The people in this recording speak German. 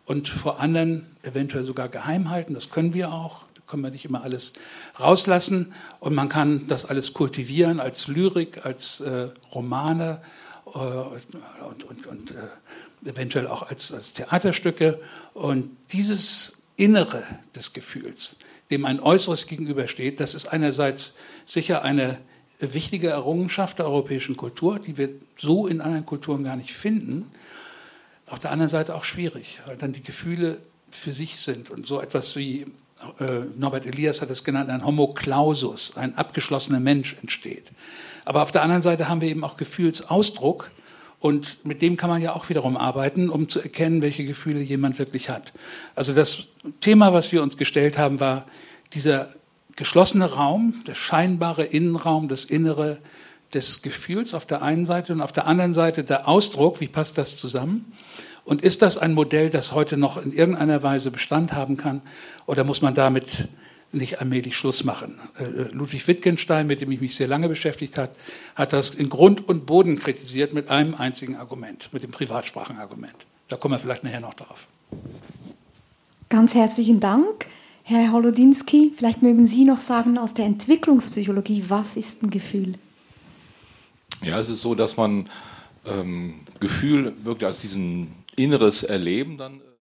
und vor anderen eventuell sogar geheim halten. Das können wir auch. Da können wir nicht immer alles rauslassen. Und man kann das alles kultivieren als Lyrik, als Romane und eventuell auch als Theaterstücke. Und dieses Innere des Gefühls, dem ein Äußeres gegenübersteht, das ist einerseits sicher eine wichtige Errungenschaft der europäischen Kultur, die wir so in anderen Kulturen gar nicht finden. Auf der anderen Seite auch schwierig, weil dann die Gefühle für sich sind und so etwas wie, Norbert Elias hat es genannt, ein Homo clausus, ein abgeschlossener Mensch entsteht. Aber auf der anderen Seite haben wir eben auch Gefühlsausdruck und mit dem kann man ja auch wiederum arbeiten, um zu erkennen, welche Gefühle jemand wirklich hat. Also das Thema, was wir uns gestellt haben, war dieser geschlossene Raum, der scheinbare Innenraum, das Innere des Gefühls auf der einen Seite und auf der anderen Seite der Ausdruck, wie passt das zusammen? Und ist das ein Modell, das heute noch in irgendeiner Weise Bestand haben kann oder muss man damit nicht allmählich Schluss machen? Ludwig Wittgenstein, mit dem ich mich sehr lange beschäftigt habe, hat das in Grund und Boden kritisiert mit einem einzigen Argument, mit dem Privatsprachenargument. Da kommen wir vielleicht nachher noch drauf. Ganz herzlichen Dank. Herr Holodinski, vielleicht mögen Sie noch sagen aus der Entwicklungspsychologie, was ist ein Gefühl? Ja, es ist so, dass man Gefühl wirklich als diesen inneres Erleben dann